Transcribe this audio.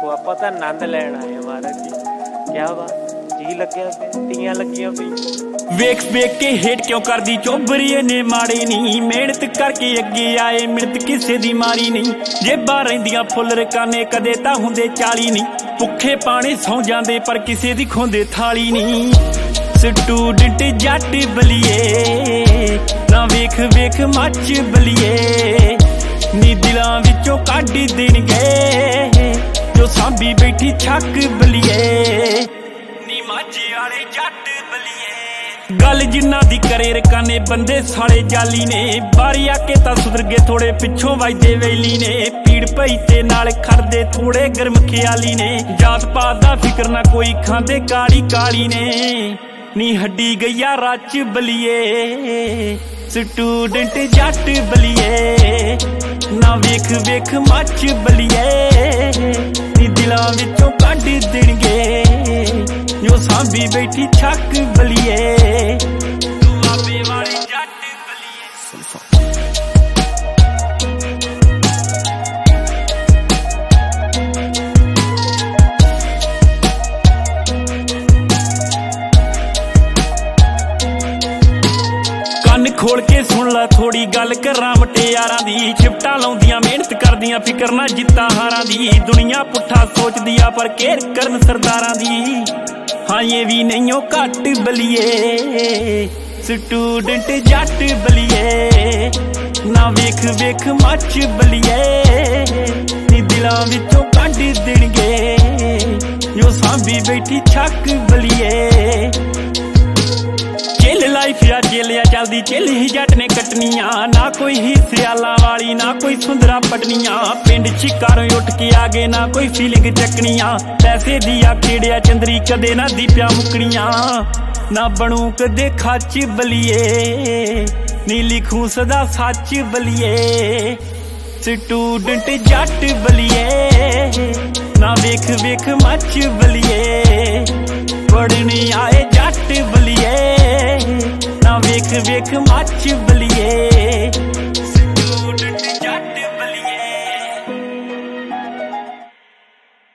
देखो आपां तां आनंद लैण आए महाराज जी, क्या बात जी लग्या पे तीयां लगियां पई। वेख वेख के हेट क्यों करदी चोबरीए ने माड़े नहीं, मेहनत करके अगे आए मिणत किसे दी मारी नहीं। जेबां रहिंदियां फुल रकाने कदे तां हुंदे 40 नहीं, भुखे पाने सौ जांदे पर किसे दी खोंदे थाली नहीं। स्टूडेंट जट बलिए ना वेख वेख मच बलिए, नी दिलां विचों कढ देणगे जो सांभी बैठी छक बलिए, नी माझे वाले जट बलिए। गल जिन्ना दी करे रकाने बंदे साले जाली ने, बारी आके तां सुधर गए थोड़े पिछों वजदे वेली ने। पीड़ पई ते नाल खड़दे थोड़े गर्म ख्याली ने, जात पात दा फिकर ना कोई खांदे काली काली ने, नी हड्डी गईया रच बलिए। स्टूडेंट जट बलिए ना वेख वेख मच बलिए, नी दिलां विचों कढ देणगे जो सांभी बैठी छक बलिए। तू आपे वाली जट बलिए। ਕੰਨ खोल के सुन ला थोड़ी गल करां मटियारां दी, शिफ्टां लाउंदियां मेहनत करदियां फिकर ना जित्तां हारां दी। दुनिया पुट्ठा सोचदी आ पर केयर करन सरदारां दी, हाँ ये भी नहीं हो घट बलिए। स्टूडेंट जट बलिए ना वेख वेख मच बलिए, नी दिलां विचों कढ देणगे जो सांभी बैठी छक बलिए। चिल लाइफ या चेलिया चलदी चिल ही जट ने कटनियां, ना कोई ही सियाला वाली ना कोई सुंदरा पटनियां। पिंड शिकारों उठ के आ गए ना कोई फीलिंग चकनियां, पैसे दिया खेड़िया चंदरी कदे ना दीपिया मुकनियां। ना बनू कदे खच बलिए, नी लिखूं सदा सच बलिए। स्टूडेंट जट बलिए ना वेख वेख मच बलिए, पढ़ने आए जट बलिए ना वेख वेख मच बलिए।